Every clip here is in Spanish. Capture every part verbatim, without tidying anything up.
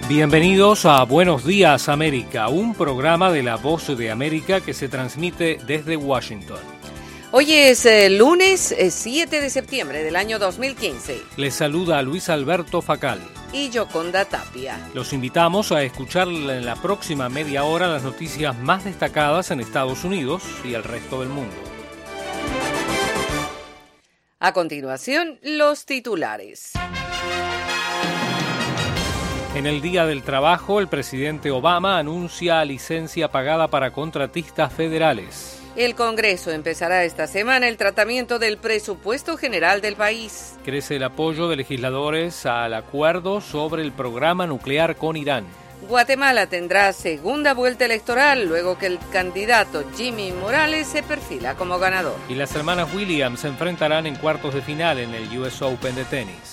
Bienvenidos a Buenos Días América, un programa de La Voz de América que se transmite desde Washington. Hoy es eh, lunes eh, siete de septiembre del año dos mil quince. Les saluda Luis Alberto Facal. Y Yoconda Tapia. Los invitamos a escuchar en la próxima media hora las noticias más destacadas en Estados Unidos y el resto del mundo. A continuación, los titulares. En el Día del Trabajo, el presidente Obama anuncia licencia pagada para contratistas federales. El Congreso empezará esta semana el tratamiento del presupuesto general del país. Crece el apoyo de legisladores al acuerdo sobre el programa nuclear con Irán. Guatemala tendrá segunda vuelta electoral luego que el candidato Jimmy Morales se perfila como ganador. Y las hermanas Williams se enfrentarán en cuartos de final en el U S Open de tenis.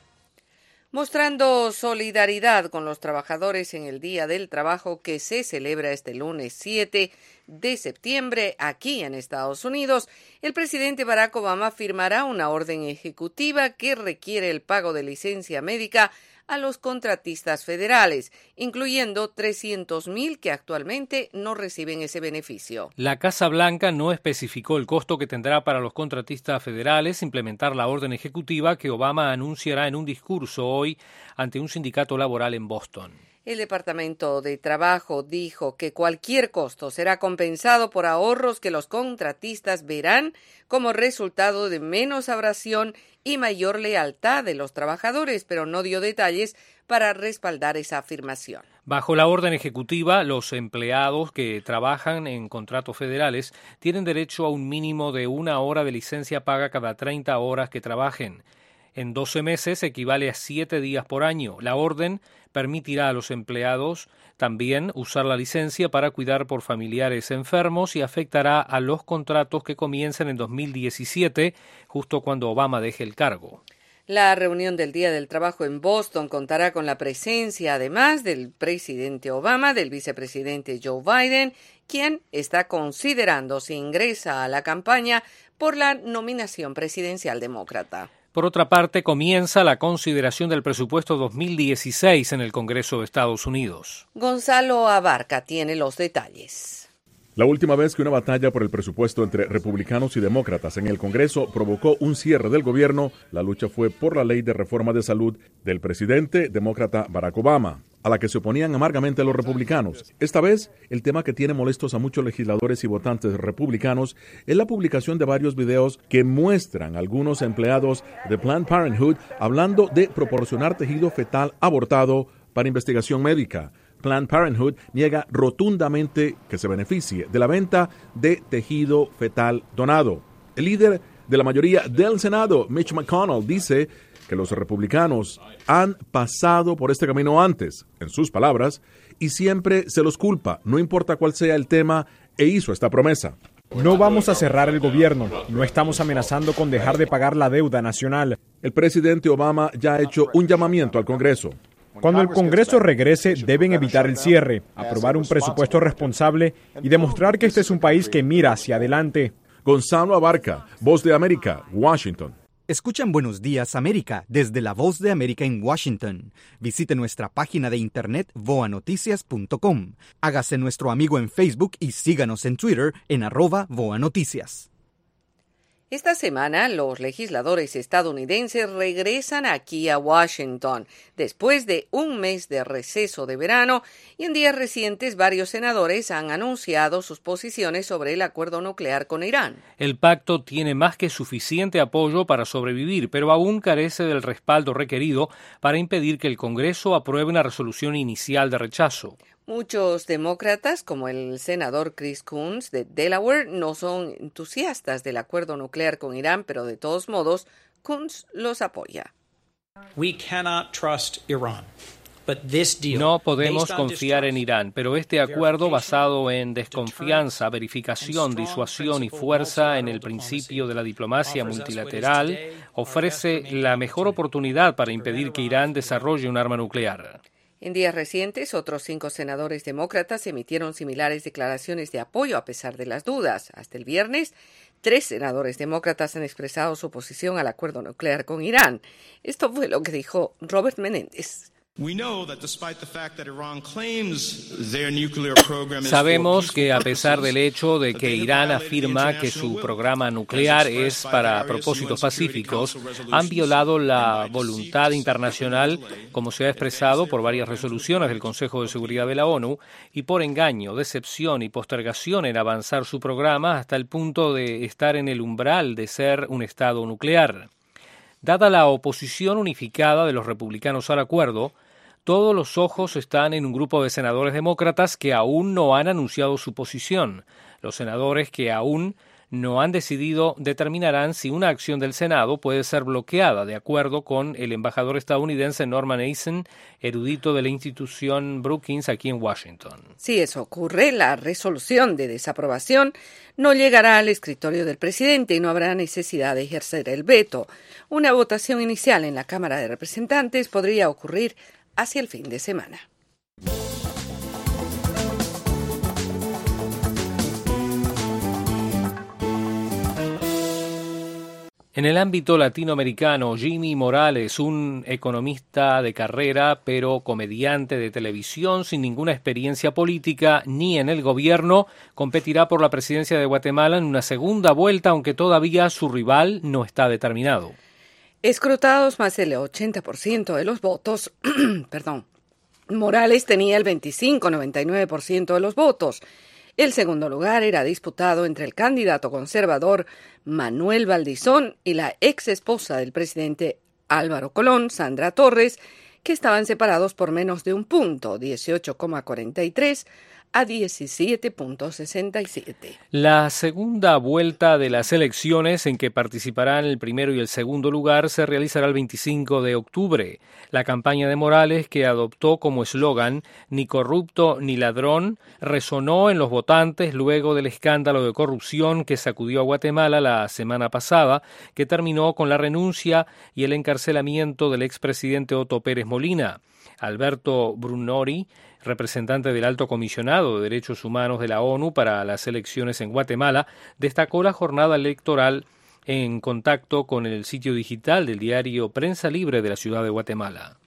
Mostrando solidaridad con los trabajadores en el Día del Trabajo que se celebra este lunes siete de septiembre aquí en Estados Unidos, el presidente Barack Obama firmará una orden ejecutiva que requiere el pago de licencia médica a los contratistas federales, incluyendo trescientos mil que actualmente no reciben ese beneficio. La Casa Blanca no especificó el costo que tendrá para los contratistas federales implementar la orden ejecutiva que Obama anunciará en un discurso hoy ante un sindicato laboral en Boston. El Departamento de Trabajo dijo que cualquier costo será compensado por ahorros que los contratistas verán como resultado de menos abrasión y mayor lealtad de los trabajadores, pero no dio detalles para respaldar esa afirmación. Bajo la orden ejecutiva, los empleados que trabajan en contratos federales tienen derecho a un mínimo de una hora de licencia paga cada treinta horas que trabajen. En doce meses equivale a siete días por año. La orden permitirá a los empleados también usar la licencia para cuidar por familiares enfermos y afectará a los contratos que comiencen en dos mil diecisiete, justo cuando Obama deje el cargo. La reunión del Día del Trabajo en Boston contará con la presencia, además del presidente Obama, del vicepresidente Joe Biden, quien está considerando si ingresa a la campaña por la nominación presidencial demócrata. Por otra parte, comienza la consideración del presupuesto dos mil dieciséis en el Congreso de Estados Unidos. Gonzalo Abarca tiene los detalles. La última vez que una batalla por el presupuesto entre republicanos y demócratas en el Congreso provocó un cierre del gobierno, la lucha fue por la ley de reforma de salud del presidente demócrata Barack Obama, a la que se oponían amargamente los republicanos. Esta vez, el tema que tiene molestos a muchos legisladores y votantes republicanos es la publicación de varios videos que muestran a algunos empleados de Planned Parenthood hablando de proporcionar tejido fetal abortado para investigación médica. Planned Parenthood niega rotundamente que se beneficie de la venta de tejido fetal donado. El líder de la mayoría del Senado, Mitch McConnell, dice que los republicanos han pasado por este camino antes, en sus palabras, y siempre se los culpa, no importa cuál sea el tema, e hizo esta promesa. No vamos a cerrar el gobierno, no estamos amenazando con dejar de pagar la deuda nacional. El presidente Obama ya ha hecho un llamamiento al Congreso. Cuando el Congreso regrese, deben evitar el cierre, aprobar un presupuesto responsable y demostrar que este es un país que mira hacia adelante. Gonzalo Abarca, Voz de América, Washington. Escuchan Buenos Días América desde La Voz de América en Washington. Visite nuestra página de internet voa noticias punto com. Hágase nuestro amigo en Facebook y síganos en Twitter en arroba voa noticias. Esta semana, los legisladores estadounidenses regresan aquí a Washington, después de un mes de receso de verano, y en días recientes varios senadores han anunciado sus posiciones sobre el acuerdo nuclear con Irán. El pacto tiene más que suficiente apoyo para sobrevivir, pero aún carece del respaldo requerido para impedir que el Congreso apruebe una resolución inicial de rechazo. Muchos demócratas, como el senador Chris Coons de Delaware, no son entusiastas del acuerdo nuclear con Irán, pero de todos modos, Coons los apoya. We cannot trust Iran. No podemos confiar en Irán, pero este acuerdo basado en desconfianza, verificación, disuasión y fuerza en el principio de la diplomacia multilateral ofrece la mejor oportunidad para impedir que Irán desarrolle un arma nuclear. En días recientes, otros cinco senadores demócratas emitieron similares declaraciones de apoyo a pesar de las dudas. Hasta el viernes, tres senadores demócratas han expresado su oposición al acuerdo nuclear con Irán. Esto fue lo que dijo Robert Menéndez. Sabemos que a pesar del hecho de que Irán afirma que su programa nuclear es para propósitos pacíficos, han violado la voluntad internacional, como se ha expresado por varias resoluciones del Consejo de Seguridad de la ONU, y por engaño, decepción y postergación en avanzar su programa hasta el punto de estar en el umbral de ser un Estado nuclear. Dada la oposición unificada de los republicanos al acuerdo, todos los ojos están en un grupo de senadores demócratas que aún no han anunciado su posición. Los senadores que aún no han decidido determinarán si una acción del Senado puede ser bloqueada, de acuerdo con el embajador estadounidense Norman Eisen, erudito de la institución Brookings aquí en Washington. Si eso ocurre, la resolución de desaprobación no llegará al escritorio del presidente y no habrá necesidad de ejercer el veto. Una votación inicial en la Cámara de Representantes podría ocurrir hacia el fin de semana. En el ámbito latinoamericano, Jimmy Morales, un economista de carrera, pero comediante de televisión sin ninguna experiencia política ni en el gobierno, competirá por la presidencia de Guatemala en una segunda vuelta, aunque todavía su rival no está determinado. Escrutados más del ochenta por ciento de los votos, perdón, Morales tenía el veinticinco coma noventa y nueve por ciento de los votos. El segundo lugar era disputado entre el candidato conservador Manuel Valdizón y la ex esposa del presidente Álvaro Colón, Sandra Torres, que estaban separados por menos de un punto, dieciocho coma cuarenta y tres a diecisiete coma sesenta y siete. La segunda vuelta de las elecciones, en que participarán el primero y el segundo lugar, se realizará el veinticinco de octubre. La campaña de Morales, que adoptó como eslogan "ni corrupto ni ladrón", resonó en los votantes luego del escándalo de corrupción que sacudió a Guatemala la semana pasada, que terminó con la renuncia y el encarcelamiento del expresidente Otto Pérez Molina. Alberto Brunori, representante del Alto Comisionado de Derechos Humanos de la ONU para las elecciones en Guatemala, destacó la jornada electoral en contacto con el sitio digital del diario Prensa Libre de la ciudad de Guatemala.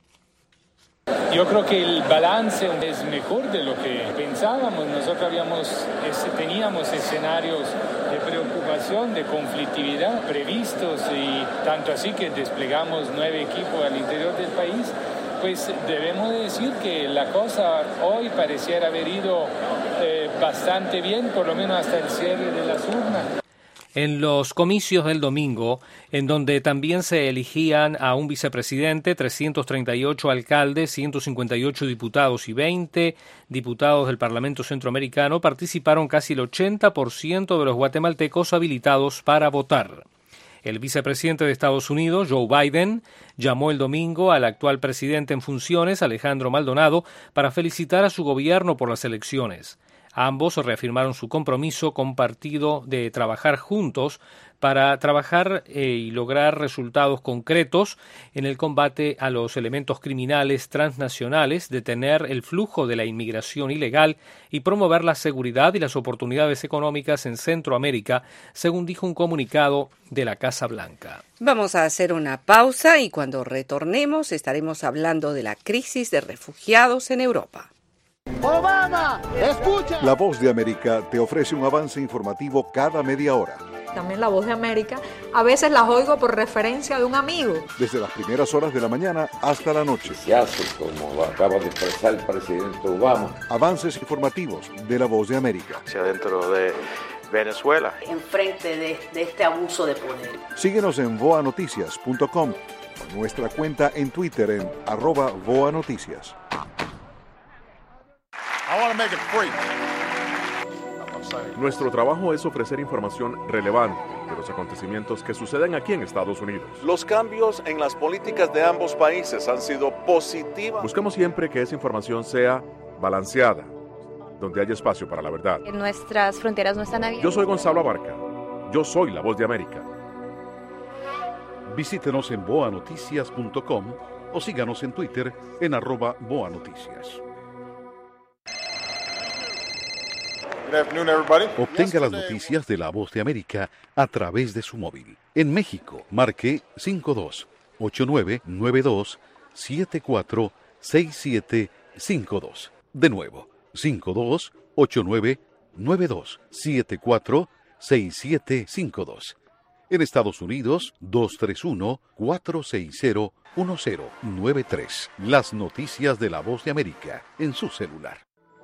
Yo creo que el balance es mejor de lo que pensábamos. Nosotros habíamos, teníamos escenarios de preocupación, de conflictividad previstos, y tanto así que desplegamos nueve equipos al interior del país. Pues debemos decir que la cosa hoy pareciera haber ido eh, bastante bien, por lo menos hasta el cierre de las urnas. En los comicios del domingo, en donde también se elegían a un vicepresidente, trescientos treinta y ocho alcaldes, ciento cincuenta y ocho diputados y veinte diputados del Parlamento Centroamericano, participaron casi el ochenta por ciento de los guatemaltecos habilitados para votar. El vicepresidente de Estados Unidos, Joe Biden, llamó el domingo al actual presidente en funciones, Alejandro Maldonado, para felicitar a su gobierno por las elecciones. Ambos reafirmaron su compromiso compartido de trabajar juntos para trabajar eh, y lograr resultados concretos en el combate a los elementos criminales transnacionales, detener el flujo de la inmigración ilegal y promover la seguridad y las oportunidades económicas en Centroamérica, según dijo un comunicado de la Casa Blanca. Vamos a hacer una pausa y cuando retornemos estaremos hablando de la crisis de refugiados en Europa. Obama, escucha. La Voz de América te ofrece un avance informativo cada media hora. También La Voz de América, a veces las oigo por referencia de un amigo. Desde las primeras horas de la mañana hasta la noche. Se hace, como acaba de expresar el presidente Obama. Avances informativos de La Voz de América. Hacia dentro de Venezuela. Enfrente de, de este abuso de poder. Síguenos en voa noticias punto com o nuestra cuenta en Twitter en arroba voa noticias. Nuestro trabajo es ofrecer información relevante de los acontecimientos que suceden aquí en Estados Unidos. Los cambios en las políticas de ambos países han sido positivos. Buscamos siempre que esa información sea balanceada, donde haya espacio para la verdad. Nuestras fronteras no están abiertas. Yo soy Gonzalo Abarca. Yo soy La Voz de América. Visítenos en voa noticias punto com o síganos en Twitter en arroba voa noticias. Obtenga las noticias de La Voz de América a través de su móvil. En México, marque cinco dos ocho nueve nueve dos siete cuatro seis siete cinco dos. De nuevo, cinco dos ocho nueve nueve dos siete cuatro seis siete cinco dos. En Estados Unidos, dos tres uno cuatro seis cero uno cero nueve tres. Las noticias de La Voz de América en su celular.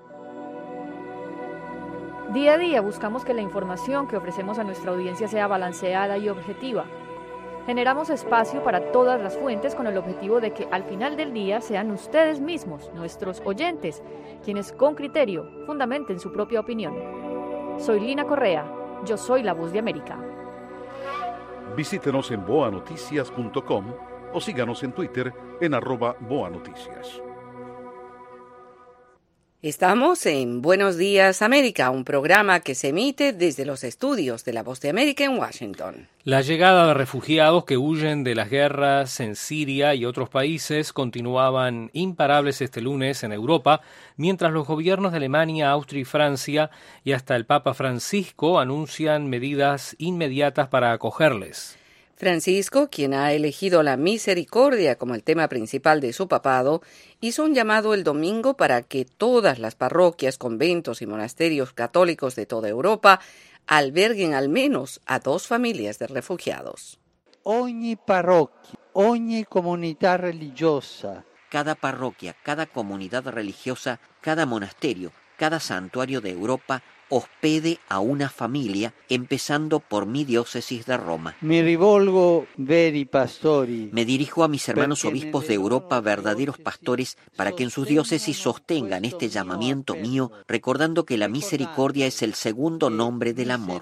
Día a día buscamos que la información que ofrecemos a nuestra audiencia sea balanceada y objetiva. Generamos espacio para todas las fuentes con el objetivo de que al final del día sean ustedes mismos, nuestros oyentes, quienes con criterio fundamenten su propia opinión. Soy Lina Correa, yo soy La Voz de América. Visítenos en boa noticias punto com o síganos en Twitter en arroba boanoticias. Estamos en Buenos Días América, un programa que se emite desde los estudios de La Voz de América en Washington. La llegada de refugiados que huyen de las guerras en Siria y otros países continuaban imparables este lunes en Europa, mientras los gobiernos de Alemania, Austria y Francia y hasta el Papa Francisco anuncian medidas inmediatas para acogerles. Francisco, quien ha elegido la misericordia como el tema principal de su papado, hizo un llamado el domingo para que todas las parroquias, conventos y monasterios católicos de toda Europa alberguen al menos a dos familias de refugiados. Ogni parroquia, ogni comunidad religiosa. Cada parroquia, cada comunidad religiosa, cada monasterio, cada santuario de Europa hospede a una familia, empezando por mi diócesis de Roma. Mi rivolgo veri pastori. Me dirijo a mis hermanos obispos de Europa, verdaderos pastores, para que en sus diócesis sostengan este llamamiento mío, recordando que la misericordia es el segundo nombre del amor.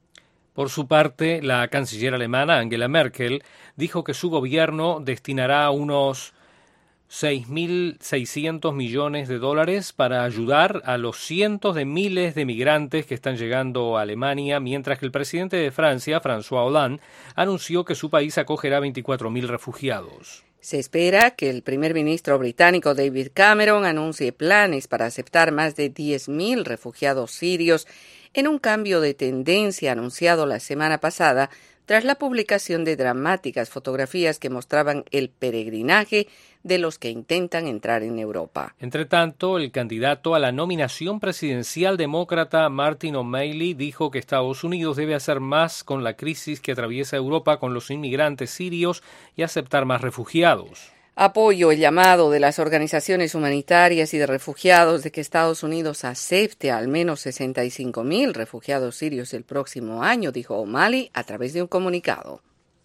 Por su parte, la canciller alemana Angela Merkel dijo que su gobierno destinará unos seis mil seiscientos millones de dólares para ayudar a los cientos de miles de migrantes que están llegando a Alemania, mientras que el presidente de Francia, François Hollande, anunció que su país acogerá veinticuatro mil refugiados. Se espera que el primer ministro británico David Cameron anuncie planes para aceptar más de diez mil refugiados sirios en un cambio de tendencia anunciado la semana pasada tras la publicación de dramáticas fotografías que mostraban el peregrinaje de los que intentan entrar en Europa. Entre tanto, el candidato a la nominación presidencial demócrata Martin O'Malley dijo que Estados Unidos debe hacer más con la crisis que atraviesa Europa con los inmigrantes sirios y aceptar más refugiados. Apoyo el llamado de las organizaciones humanitarias y de refugiados de que Estados Unidos acepte al menos sesenta y cinco mil refugiados sirios el próximo año, dijo O'Malley a través de un comunicado.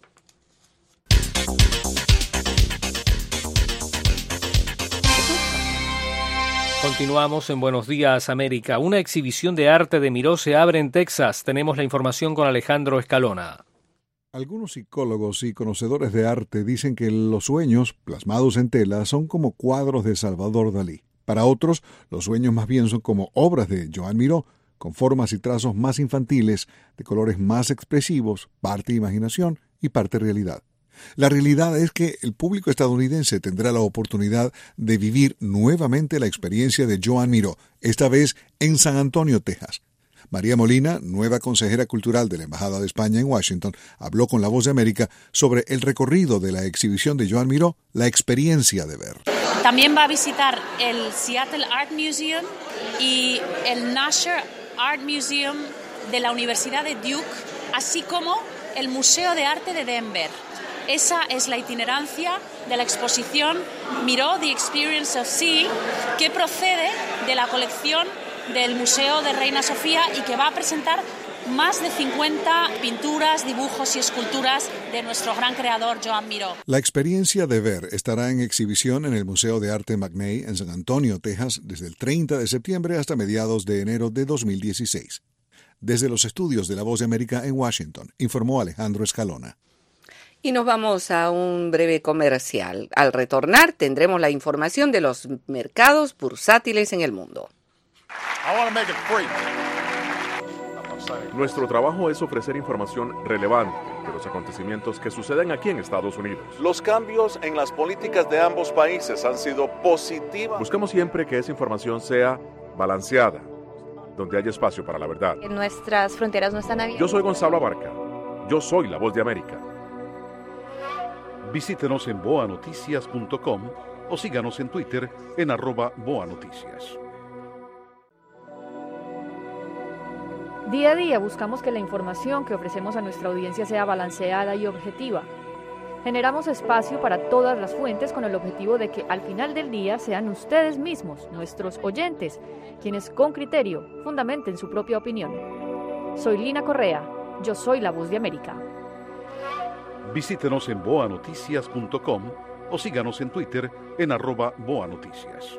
Continuamos en Buenos Días América. Una exhibición de arte de Miró se abre en Texas. Tenemos la información con Alejandro Escalona. Algunos psicólogos y conocedores de arte dicen que los sueños, plasmados en tela, son como cuadros de Salvador Dalí. Para otros, los sueños más bien son como obras de Joan Miró, con formas y trazos más infantiles, de colores más expresivos, parte imaginación y parte realidad. La realidad es que el público estadounidense tendrá la oportunidad de vivir nuevamente la experiencia de Joan Miró, esta vez en San Antonio, Texas. María Molina, nueva consejera cultural de la Embajada de España en Washington, habló con La Voz de América sobre el recorrido de la exhibición de Joan Miró, la experiencia de ver. También va a visitar el Seattle Art Museum y el Nasher Art Museum de la Universidad de Duke, así como el Museo de Arte de Denver. Esa es la itinerancia de la exposición Miró, The Experience of Seeing, que procede de la colección del Museo de Reina Sofía y que va a presentar más de cincuenta pinturas, dibujos y esculturas de nuestro gran creador Joan Miró. La experiencia de ver estará en exhibición en el Museo de Arte McNay en San Antonio, Texas, desde el treinta de septiembre hasta mediados de enero de dos mil dieciséis. Desde los estudios de La Voz de América en Washington, informó Alejandro Escalona. Y nos vamos a un breve comercial. Al retornar tendremos la información de los mercados bursátiles en el mundo. Nuestro trabajo es ofrecer información relevante de los acontecimientos que suceden aquí en Estados Unidos. Los cambios en las políticas de ambos países han sido positivos. Buscamos siempre que esa información sea balanceada, donde haya espacio para la verdad. Nuestras fronteras no están abiertas. Yo soy Gonzalo Abarca. Yo soy La Voz de América. Visítenos en boa noticias punto com o síganos en Twitter en arroba Boa Noticias. Día a día buscamos que la información que ofrecemos a nuestra audiencia sea balanceada y objetiva. Generamos espacio para todas las fuentes con el objetivo de que al final del día sean ustedes mismos, nuestros oyentes, quienes con criterio fundamenten su propia opinión. Soy Lina Correa, yo soy la Voz de América. Visítenos en boa noticias punto com o síganos en Twitter en arroba Boa Noticias.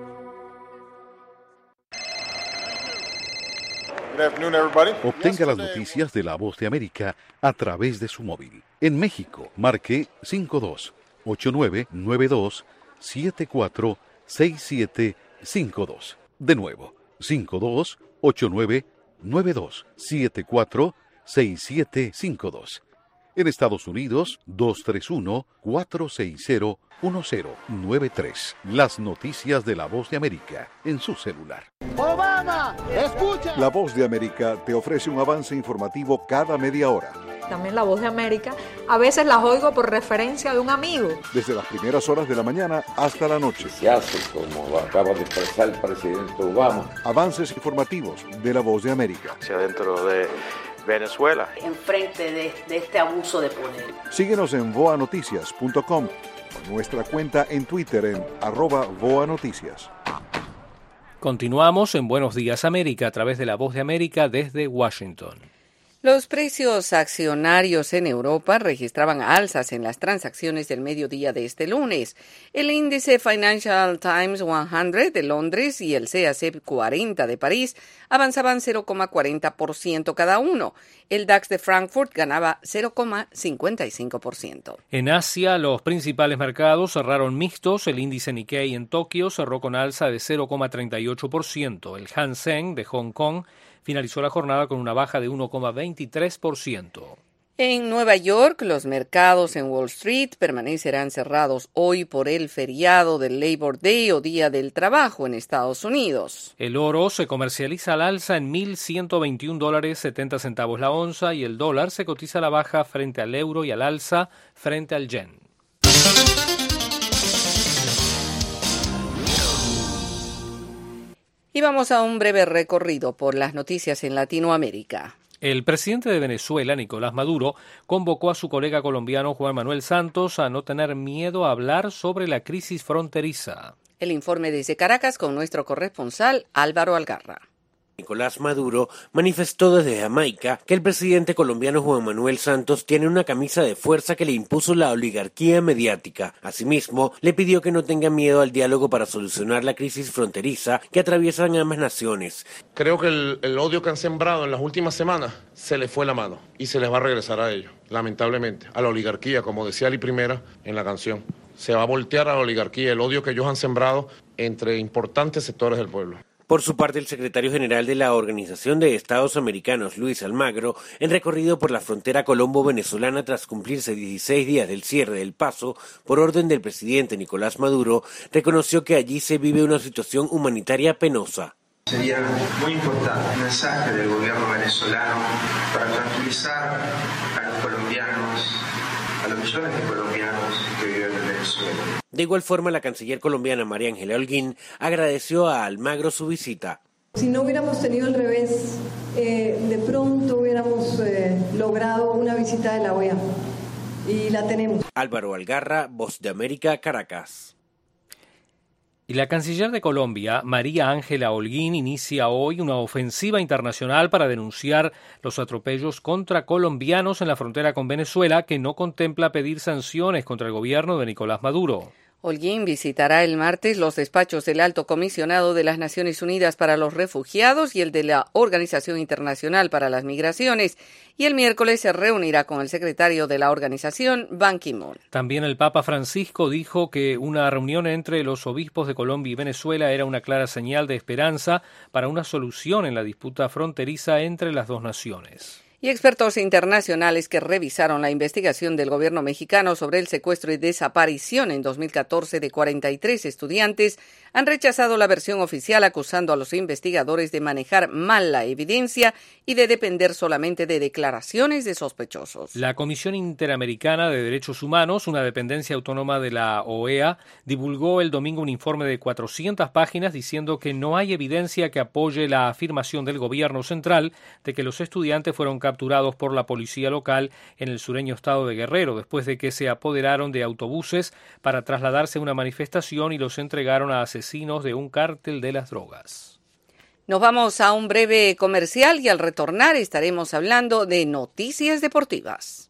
Obtenga las noticias de La Voz de América a través de su móvil. En México, marque cinco dos ocho nueve nueve dos siete cuatro seis siete cinco dos. De nuevo, cinco dos ocho nueve nueve dos siete cuatro seis siete cinco dos. En Estados Unidos, dos tres uno cuatro seis cero uno cero nueve tres. Las noticias de La Voz de América en su celular. ¡Obama! ¡Escucha! La Voz de América te ofrece un avance informativo cada media hora. También La Voz de América, a veces las oigo por referencia de un amigo. Desde las primeras horas de la mañana hasta la noche. Se hace como acaba de expresar el presidente Obama. Avances informativos de La Voz de América. Hacia dentro de Venezuela. Enfrente de, de este abuso de poder. Síguenos en boa noticias punto com o nuestra cuenta en Twitter en arroba Boa Noticias. Continuamos en Buenos Días América a través de La Voz de América desde Washington. Los precios accionarios en Europa registraban alzas en las transacciones del mediodía de este lunes. El índice Financial Times cien de Londres y el C A C cuarenta de París avanzaban cero coma cuarenta por ciento cada uno. El DAX de Frankfurt ganaba cero coma cincuenta y cinco por ciento. En Asia, los principales mercados cerraron mixtos. El índice Nikkei en Tokio cerró con alza de cero coma treinta y ocho por ciento. El Hang Seng de Hong Kong finalizó la jornada con una baja de uno coma veintitrés por ciento. En Nueva York, los mercados en Wall Street permanecerán cerrados hoy por el feriado del Labor Day o Día del Trabajo en Estados Unidos. El oro se comercializa al alza en mil ciento veintiún dólares setenta centavos la onza y el dólar se cotiza a la baja frente al euro y al alza frente al yen. Y vamos a un breve recorrido por las noticias en Latinoamérica. El presidente de Venezuela, Nicolás Maduro, convocó a su colega colombiano Juan Manuel Santos a no tener miedo a hablar sobre la crisis fronteriza. El informe desde Caracas con nuestro corresponsal Álvaro Algarra. Nicolás Maduro manifestó desde Jamaica que el presidente colombiano Juan Manuel Santos tiene una camisa de fuerza que le impuso la oligarquía mediática. Asimismo, le pidió que no tenga miedo al diálogo para solucionar la crisis fronteriza que atraviesan ambas naciones. Creo que el, el odio que han sembrado en las últimas semanas se les fue la mano y se les va a regresar a ellos, lamentablemente, a la oligarquía, como decía Ali Primera en la canción. Se va a voltear a la oligarquía, el odio que ellos han sembrado entre importantes sectores del pueblo. Por su parte, el secretario general de la Organización de Estados Americanos, Luis Almagro, en recorrido por la frontera colombo-venezolana tras cumplirse dieciséis días del cierre del paso por orden del presidente Nicolás Maduro, reconoció que allí se vive una situación humanitaria penosa. Sería muy importante un mensaje del gobierno venezolano para tranquilizar a los colombianos, a los millones de colombianos que viven en Venezuela. De igual forma, la canciller colombiana María Ángela Holguín agradeció a Almagro su visita. Si no hubiéramos tenido el revés, eh, de pronto hubiéramos eh, logrado una visita de la O E A y la tenemos. Álvaro Algarra, Voz de América, Caracas. Y la canciller de Colombia, María Ángela Holguín, inicia hoy una ofensiva internacional para denunciar los atropellos contra colombianos en la frontera con Venezuela, que no contempla pedir sanciones contra el gobierno de Nicolás Maduro. Holguín visitará el martes los despachos del Alto Comisionado de las Naciones Unidas para los Refugiados y el de la Organización Internacional para las Migraciones, y el miércoles se reunirá con el secretario de la organización, Ban Ki-moon. También el Papa Francisco dijo que una reunión entre los obispos de Colombia y Venezuela era una clara señal de esperanza para una solución en la disputa fronteriza entre las dos naciones. Y expertos internacionales que revisaron la investigación del gobierno mexicano sobre el secuestro y desaparición en dos mil catorce de cuarenta y tres estudiantes han rechazado la versión oficial, acusando a los investigadores de manejar mal la evidencia y de depender solamente de declaraciones de sospechosos. La Comisión Interamericana de Derechos Humanos, una dependencia autónoma de la O E A, divulgó el domingo un informe de cuatrocientas páginas diciendo que no hay evidencia que apoye la afirmación del gobierno central de que los estudiantes fueron capturados por la policía local en el sureño estado de Guerrero, después de que se apoderaron de autobuses para trasladarse a una manifestación y los entregaron a asesinos de un cártel de las drogas. Nos vamos a un breve comercial y al retornar estaremos hablando de noticias deportivas.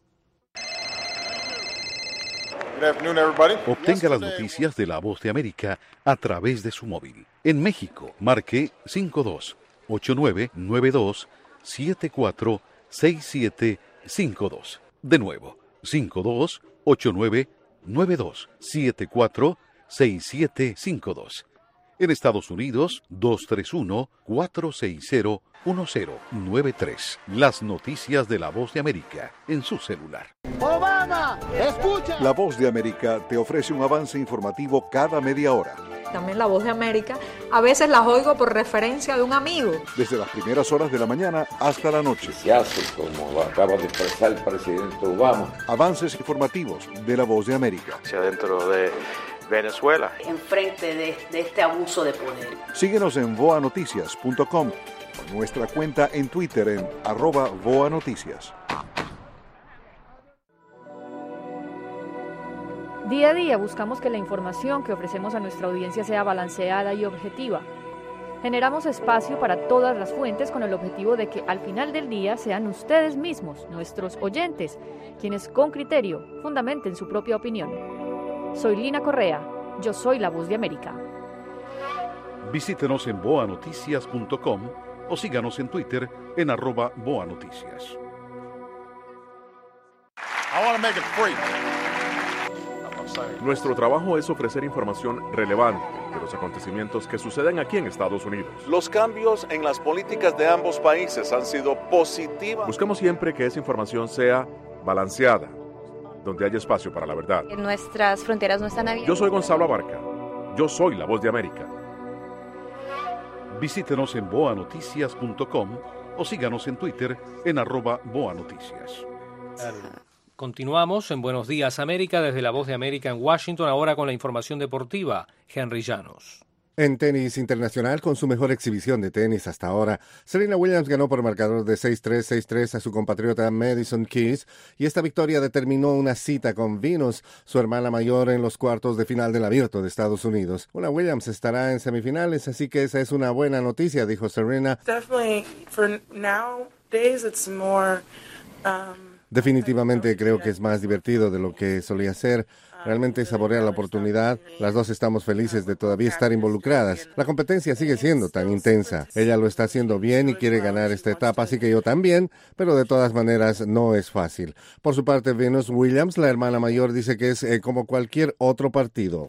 Obtenga las noticias de La Voz de América a través de su móvil. En México, marque cinco dos ocho nueve nueve dos siete cuatro seis siete cinco dos. De nuevo, cinco dos ocho nueve nueve dos siete cuatro seis siete cinco dos. En Estados Unidos, dos tres uno cuatro seis cero uno cero nueve tres. Las noticias de La Voz de América en su celular. ¡Obama! ¡Escucha! La Voz de América te ofrece un avance informativo cada media hora. También La Voz de América, a veces las oigo por referencia de un amigo. Desde las primeras horas de la mañana hasta la noche. Se hace como acaba de expresar el presidente Obama. Avances informativos de La Voz de América. Hacia dentro de Venezuela. Enfrente de, de este abuso de poder. Síguenos en voa noticias punto com o nuestra cuenta en Twitter en arroba voa noticias. Día a día buscamos que la información que ofrecemos a nuestra audiencia sea balanceada y objetiva. Generamos espacio para todas las fuentes con el objetivo de que al final del día sean ustedes mismos, nuestros oyentes, quienes con criterio fundamenten su propia opinión. Soy Lina Correa, yo soy La Voz de América. Visítenos en voa noticias punto com o síganos en Twitter en arroba voa noticias. I want to make it free. Nuestro trabajo es ofrecer información relevante de los acontecimientos que suceden aquí en Estados Unidos. Los cambios en las políticas de ambos países han sido positivos. Buscamos siempre que esa información sea balanceada, donde haya espacio para la verdad. Nuestras fronteras no están abiertas. Yo soy Gonzalo Abarca. Yo soy La Voz de América. Visítenos en voa noticias punto com o síganos en Twitter en arroba voa noticias. Continuamos en Buenos Días América desde La Voz de América en Washington, ahora con la información deportiva. Henry Llanos. En tenis internacional, con su mejor exhibición de tenis hasta ahora, Serena Williams ganó por marcador de seis tres, seis tres a su compatriota Madison Keys, y esta victoria determinó una cita con Venus, su hermana mayor, en los cuartos de final del Abierto de Estados Unidos. Una Williams estará en semifinales, así que esa es una buena noticia, dijo Serena. Definitely, for nowadays, it's more, um... Definitivamente creo que es más divertido de lo que solía ser. Realmente saborea la oportunidad. Las dos estamos felices de todavía estar involucradas. La competencia sigue siendo tan intensa. Ella lo está haciendo bien y quiere ganar esta etapa, así que yo también, pero de todas maneras no es fácil. Por su parte, Venus Williams, la hermana mayor, dice que es eh, como cualquier otro partido.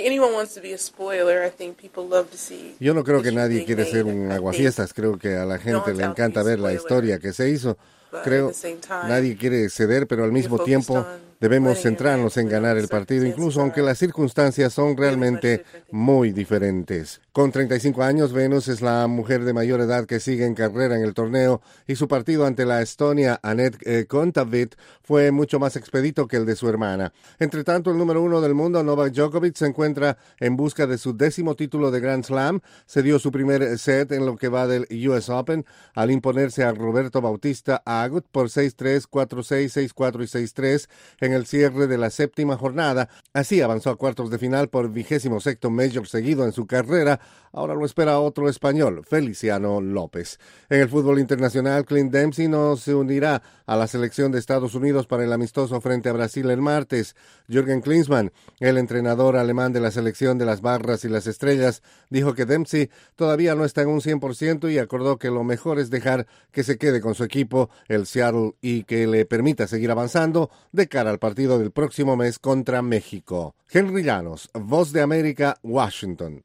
Yo no creo que nadie quiere ser un aguafiestas. Creo que a la gente le encanta ver la historia que se hizo. Creo nadie quiere ceder, pero al mismo tiempo debemos centrarnos en ganar el partido, incluso aunque las circunstancias son realmente muy diferentes. Con treinta y cinco años, Venus es la mujer de mayor edad que sigue en carrera en el torneo, y su partido ante la Estonia Anett eh, Kontaveit fue mucho más expedito que el de su hermana. Entre tanto, el número uno del mundo, Novak Djokovic, se encuentra en busca de su décimo título de Grand Slam. Se dio su primer set en lo que va del U S Open al imponerse a Roberto Bautista Agut por seis tres, cuatro seis, seis cuatro y seis tres en el cierre de la séptima jornada. Así avanzó a cuartos de final por vigésimo sexto major seguido en su carrera. Ahora lo espera otro español, Feliciano López. En el fútbol internacional, Clint Dempsey no se unirá a la selección de Estados Unidos para el amistoso frente a Brasil el martes. Jürgen Klinsmann, el entrenador alemán de la selección de las barras y las estrellas, dijo que Dempsey todavía no está en un cien por ciento y acordó que lo mejor es dejar que se quede con su equipo, el Seattle, y que le permita seguir avanzando de cara al partido del próximo mes contra México. Henry Llanos, Voz de América, Washington.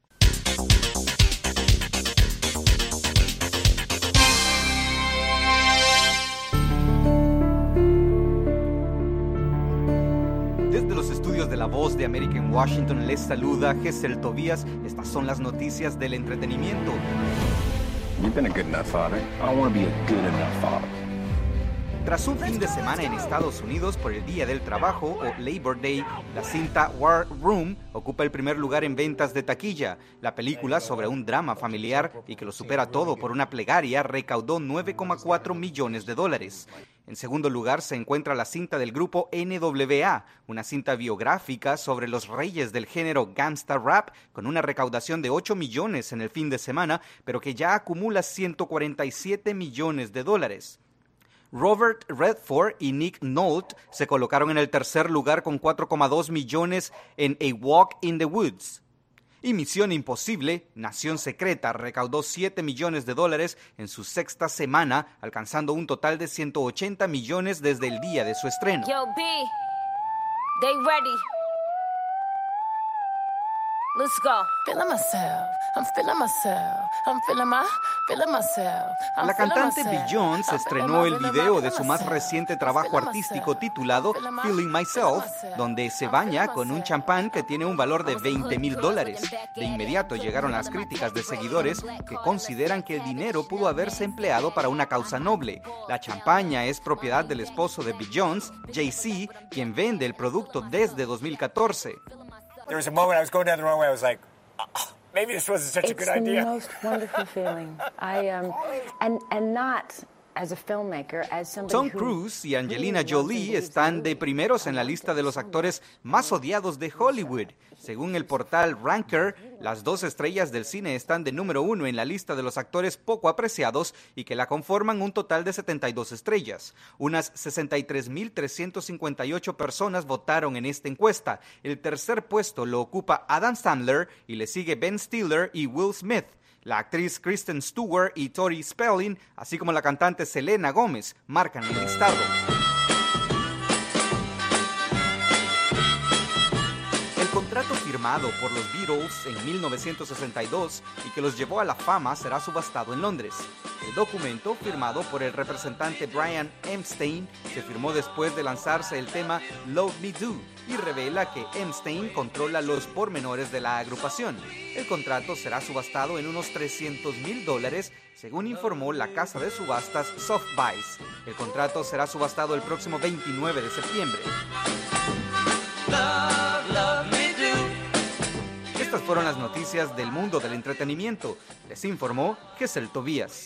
La Voz de América en Washington les saluda Gesell Tobías. Estas son las noticias del entretenimiento. You've been a good enough father. I want to be a good enough father. Tras un fin de semana en Estados Unidos por el Día del Trabajo o Labor Day, la cinta War Room ocupa el primer lugar en ventas de taquilla. La película, sobre un drama familiar y que lo supera todo por una plegaria, recaudó nueve coma cuatro millones de dólares. En segundo lugar se encuentra la cinta del grupo N W A, una cinta biográfica sobre los reyes del género gangsta rap, con una recaudación de ocho millones en el fin de semana, pero que ya acumula ciento cuarenta y siete millones de dólares. Robert Redford y Nick Nolte se colocaron en el tercer lugar con cuatro coma dos millones en A Walk in the Woods. Y Misión Imposible, Nación Secreta, recaudó siete millones de dólares en su sexta semana, alcanzando un total de ciento ochenta millones desde el día de su estreno. Yo, B, they ready. Let's go. Feeling myself. I'm feeling myself. I'm feeling my, feeling myself. I'm La cantante feeling Beyoncé myself. estrenó el I'm feeling video my, de su más feeling reciente trabajo artístico titulado Feeling Myself, donde se baña con un champán que tiene un valor de veinte mil dólares. De inmediato llegaron las críticas de seguidores que consideran que el dinero pudo haberse empleado para una causa noble. La champaña es propiedad del esposo de Beyoncé, Jay-Z, quien vende el producto desde dos mil catorce. There was a moment I was going down the wrong way. I was like, oh, maybe this wasn't such it's a good idea. It's the most wonderful feeling. I um, and and not as a filmmaker, as somebody Tom who Cruise y Angelina Jolie están de primeros en la lista de los actores más odiados de Hollywood. Según el portal Ranker, las dos estrellas del cine están de número uno en la lista de los actores poco apreciados y que la conforman un total de setenta y dos estrellas. Unas sesenta y tres mil trescientas cincuenta y ocho personas votaron en esta encuesta. El tercer puesto lo ocupa Adam Sandler y le sigue Ben Stiller y Will Smith. La actriz Kristen Stewart y Tori Spelling, así como la cantante Selena Gomez, marcan el listado. El contrato firmado por los Beatles en mil novecientos sesenta y dos y que los llevó a la fama será subastado en Londres. El documento, firmado por el representante Brian Epstein, se firmó después de lanzarse el tema Love Me Do y revela que Epstein controla los pormenores de la agrupación. El contrato será subastado en unos trescientos mil dólares, según informó la casa de subastas Sotheby's. El contrato será subastado el próximo veintinueve de septiembre. Love, love me do. Estas fueron las noticias del mundo del entretenimiento. Les informó Gesell Tobías.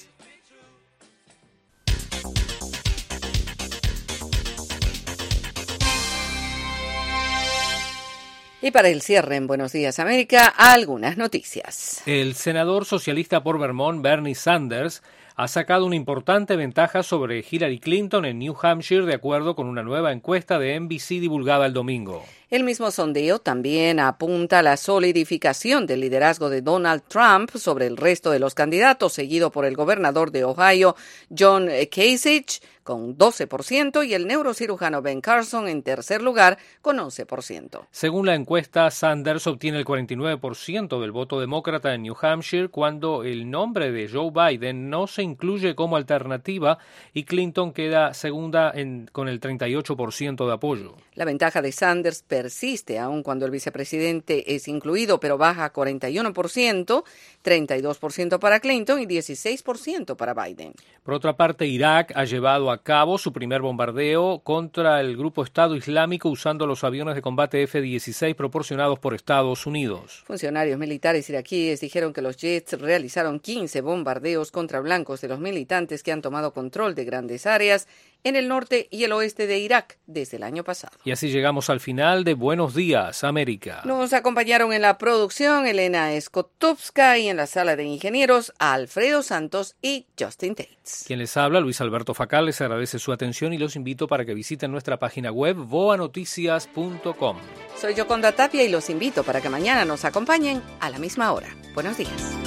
Y para el cierre en Buenos Días América, algunas noticias. El senador socialista por Vermont, Bernie Sanders, ha sacado una importante ventaja sobre Hillary Clinton en New Hampshire, de acuerdo con una nueva encuesta de N B C divulgada el domingo. El mismo sondeo también apunta a la solidificación del liderazgo de Donald Trump sobre el resto de los candidatos, seguido por el gobernador de Ohio, John Kasich, con doce por ciento, y el neurocirujano Ben Carson en tercer lugar, con once por ciento. Según la encuesta, Sanders obtiene el cuarenta y nueve por ciento del voto demócrata en New Hampshire, cuando el nombre de Joe Biden no se incluye como alternativa y Clinton queda segunda en, con el treinta y ocho por ciento de apoyo. La ventaja de Sanders persiste aun cuando el vicepresidente es incluido, pero baja a cuarenta y uno por ciento, treinta y dos por ciento para Clinton y dieciséis por ciento para Biden. Por otra parte, Irak ha llevado a cabo su primer bombardeo contra el grupo Estado Islámico usando los aviones de combate F dieciséis proporcionados por Estados Unidos. Funcionarios militares iraquíes dijeron que los jets realizaron quince bombardeos contra blancos de los militantes que han tomado control de grandes áreas en el norte y el oeste de Irak desde el año pasado. Y así llegamos al final de Buenos Días, América. Nos acompañaron en la producción Elena Skotowska y en la sala de ingenieros Alfredo Santos y Justin Tates. Quien les habla, Luis Alberto Facal, les agradece su atención y los invito para que visiten nuestra página web voa noticias punto com. Soy Yoconda Tapia y los invito para que mañana nos acompañen a la misma hora. Buenos días.